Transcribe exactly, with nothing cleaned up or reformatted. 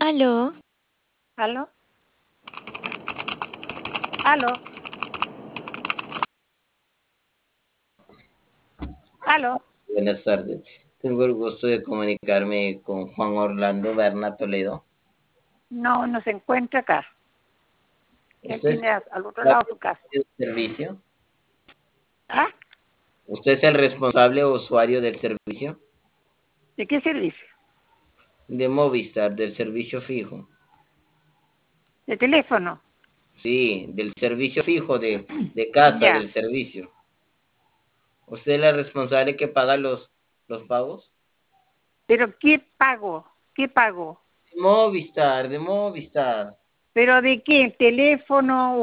Aló, ¿Aló? ¿Aló? ¿Aló? Buenas tardes. Tengo el gusto de comunicarme con Juan Orlando Berna Toledo. No, no se encuentra acá. Él ¿Usted es tiene a- al otro el lado de su casa. responsable del servicio? ¿Ah? ¿Usted es el responsable o usuario del servicio? ¿De qué servicio? De Movistar, del servicio fijo. ¿De teléfono? Sí, del servicio fijo de, de casa, Ya. del servicio. ¿Usted es la responsable que paga los, los pagos? ¿Pero qué pago? ¿Qué pago? De Movistar, de Movistar. ¿Pero de qué? ¿Teléfono